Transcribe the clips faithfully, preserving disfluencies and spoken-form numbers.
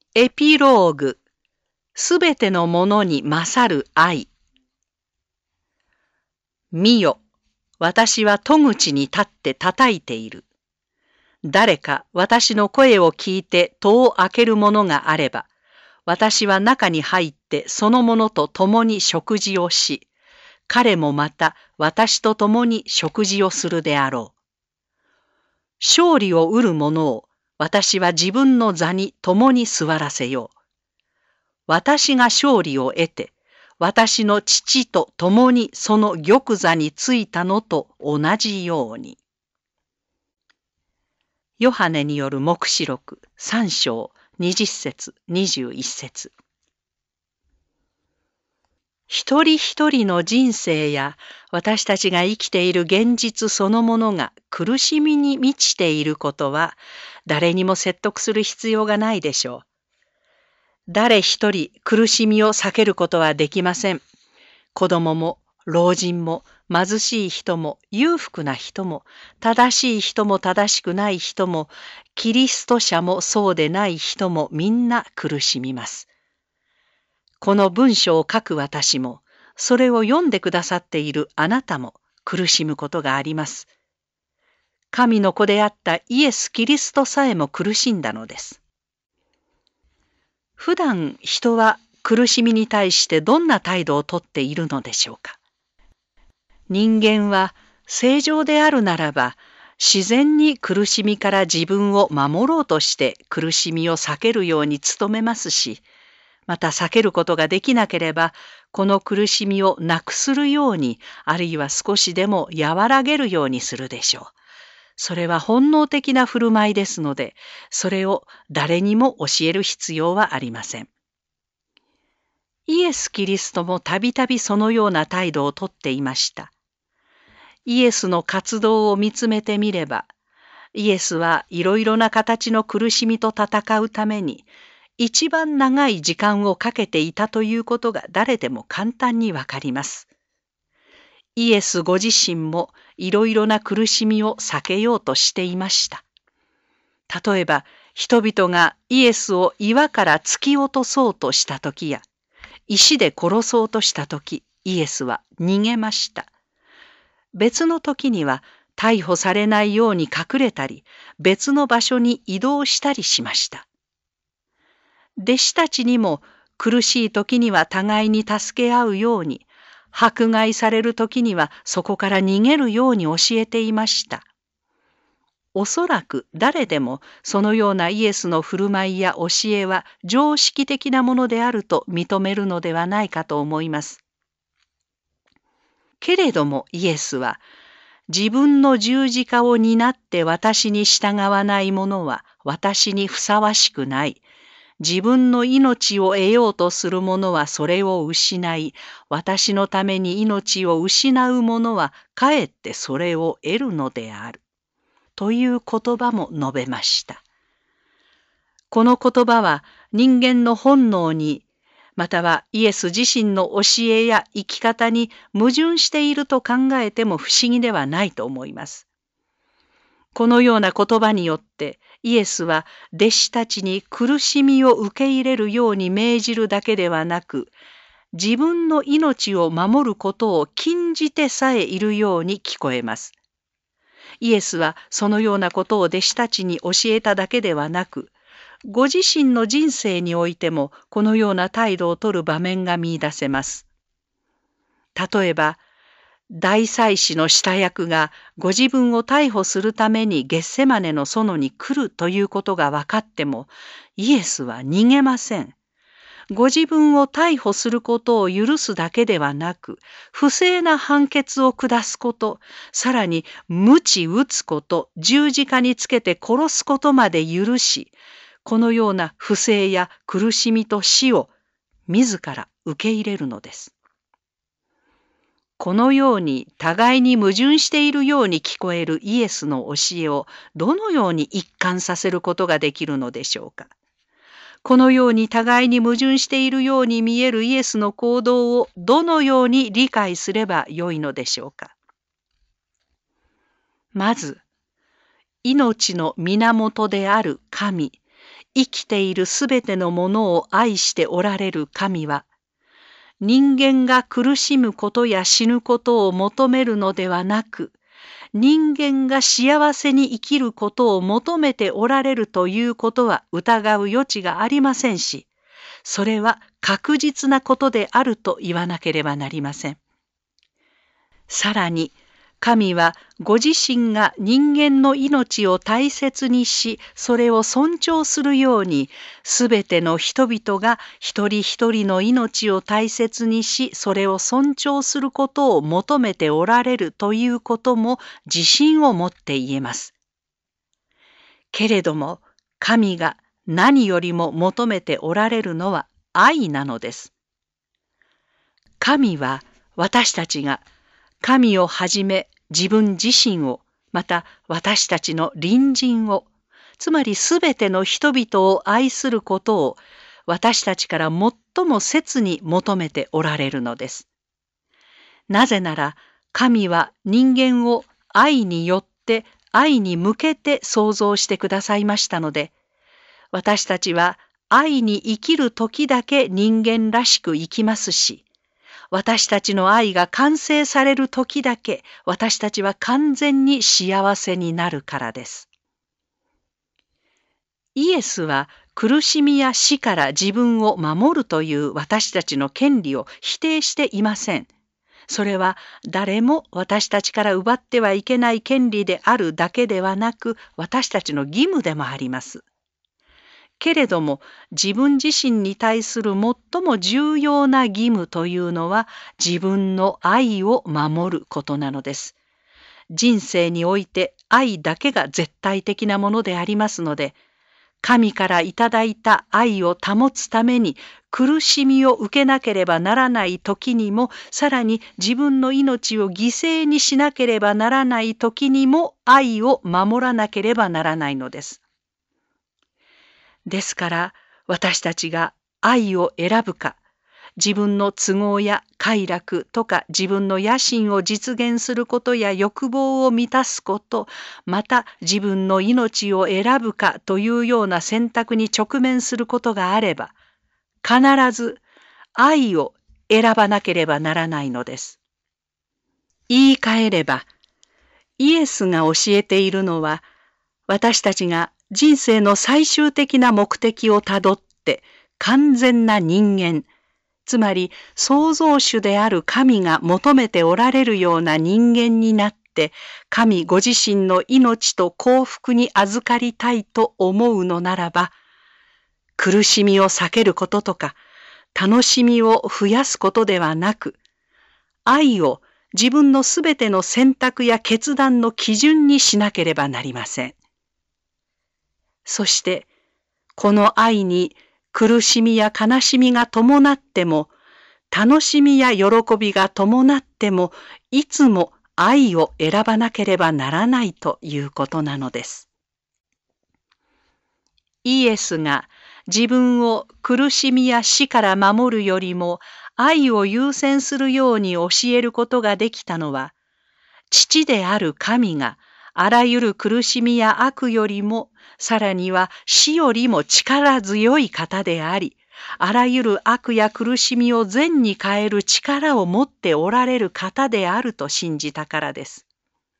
エピローグ。すべてのものに勝る愛。見よ、私は戸口に立って叩いている。誰か私の声を聞いて戸を開けるものがあれば、私は中に入ってそのものと共に食事をし、彼もまた私と共に食事をするであろう。勝利を得る者を私は自分の座に共に座らせよう。私が勝利を得て、私の父と共にその玉座についたのと同じように。ヨハネによる黙示録三章二十節二十一節。一人一人の人生や私たちが生きている現実そのものが苦しみに満ちていることは誰にも説得する必要がないでしょう。誰一人苦しみを避けることはできません。子供も老人も貧しい人も裕福な人も正しい人も正しくない人もキリスト者もそうでない人もみんな苦しみます。この文章を書く私もそれを読んでくださっているあなたも苦しむことがあります。神の子であったイエス・キリストさえも苦しんだのです。普段人は苦しみに対してどんな態度をとっているのでしょうか。人間は正常であるならば自然に苦しみから自分を守ろうとして苦しみを避けるように努めますし、また避けることができなければこの苦しみをなくするようにあるいは少しでも和らげるようにするでしょう。それは本能的な振る舞いですので、それを誰にも教える必要はありません。イエス・キリストもたびたびそのような態度をとっていました。イエスの活動を見つめてみれば、イエスはいろいろな形の苦しみと戦うために、一番長い時間をかけていたということが誰でも簡単にわかります。イエスご自身もいろいろな苦しみを避けようとしていました。例えば、人々がイエスを岩から突き落とそうとしたときや、石で殺そうとしたとき、イエスは逃げました。別の時には逮捕されないように隠れたり、別の場所に移動したりしました。弟子たちにも苦しい時には互いに助け合うように、迫害される時にはそこから逃げるように教えていました。おそらく誰でもそのようなイエスの振る舞いや教えは常識的なものであると認めるのではないかと思います。けれどもイエスは、自分の十字架を担って私に従わない者は私にふさわしくない。自分の命を得ようとする者はそれを失い、私のために命を失う者はかえってそれを得るのである。という言葉も述べました。この言葉は人間の本能に、またはイエス自身の教えや生き方に矛盾していると考えても不思議ではないと思います。このような言葉によってイエスは弟子たちに苦しみを受け入れるように命じるだけではなく、自分の命を守ることを禁じてさえいるように聞こえます。イエスはそのようなことを弟子たちに教えただけではなく、ご自身の人生においてもこのような態度をとる場面が見出せます。例えば、大祭司の下役がご自分を逮捕するためにゲッセマネの園に来るということが分かっても、イエスは逃げません。ご自分を逮捕することを許すだけではなく、不正な判決を下すこと、さらに鞭打つこと、十字架につけて殺すことまで許し、このような不正や苦しみと死を自ら受け入れるのです。このように互いに矛盾しているように聞こえるイエスの教えをどのように一貫させることができるのでしょうか。このように互いに矛盾しているように見えるイエスの行動をどのように理解すればよいのでしょうか。まず、命の源である神、 生きているすべてのものを愛しておられる神は、人間が苦しむことや死ぬことを求めるのではなく、人間が幸せに生きることを求めておられるということは疑う余地がありませんし、それは確実なことであると言わなければなりません。さらに、神はご自身が人間の命を大切にし、それを尊重するように、すべての人々が一人一人の命を大切にし、それを尊重することを求めておられるということも自信を持って言えます。けれども、神が何よりも求めておられるのは愛なのです。神は私たちが神をはじめ自分自身を、また私たちの隣人を、つまりすべての人々を愛することを私たちから最も切に求めておられるのです。なぜなら神は人間を愛によって愛に向けて創造してくださいましたので、私たちは愛に生きる時だけ人間らしく生きますし、私たちの愛が完成される時だけ私たちは完全に幸せになるからです。イエスは苦しみや死から自分を守るという私たちの権利を否定していません。それは誰も私たちから奪ってはいけない権利であるだけではなく、私たちの義務でもあります。けれども自分自身に対する最も重要な義務というのは自分の愛を守ることなのです。人生において愛だけが絶対的なものでありますので、神からいただいた愛を保つために苦しみを受けなければならない時にも、さらに自分の命を犠牲にしなければならない時にも愛を守らなければならないのです。ですから私たちが愛を選ぶか、自分の都合や快楽とか自分の野心を実現することや欲望を満たすこと、また自分の命を選ぶかというような選択に直面することがあれば、必ず愛を選ばなければならないのです。言い換えれば、イエスが教えているのは、私たちが人生の最終的な目的をたどって完全な人間、つまり創造主である神が求めておられるような人間になって、神ご自身の命と幸福に預かりたいと思うのならば、苦しみを避けることとか、楽しみを増やすことではなく、愛を自分のすべての選択や決断の基準にしなければなりません。そして、この愛に苦しみや悲しみが伴っても、楽しみや喜びが伴っても、いつも愛を選ばなければならないということなのです。イエスが自分を苦しみや死から守るよりも愛を優先するように教えることができたのは、父である神があらゆる苦しみや悪よりも、さらには死よりも力強い方であり、あらゆる悪や苦しみを善に変える力を持っておられる方であると信じたからです。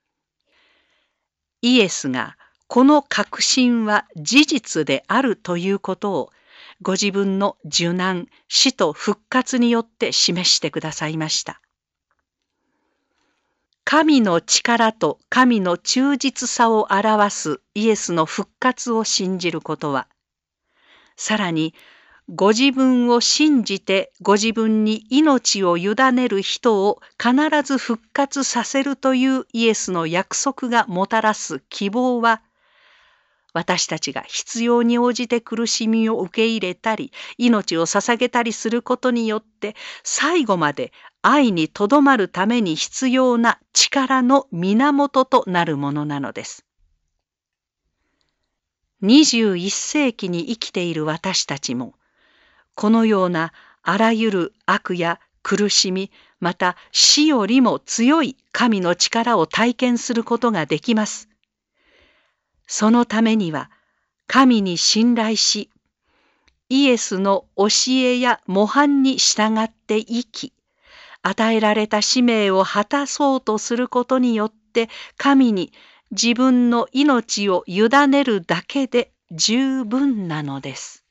イエスがこの確信は事実であるということを、ご自分の受難、死と復活によって示してくださいました。神の力と神の忠実さを表すイエスの復活を信じることは、さらにご自分を信じてご自分に命を委ねる人を必ず復活させるというイエスの約束がもたらす希望は、私たちが必要に応じて苦しみを受け入れたり、命を捧げたりすることによって、最後まで愛にとどまるために必要な力の源となるものなのです。にじゅういっ世紀に生きている私たちも、このようなあらゆる悪や苦しみ、また死よりも強い神の力を体験することができます。そのためには、 神に信頼し、イエスの教えや模範に従って生き、与えられた使命を果たそうとすることによって神に自分の命を委ねるだけで十分なのです。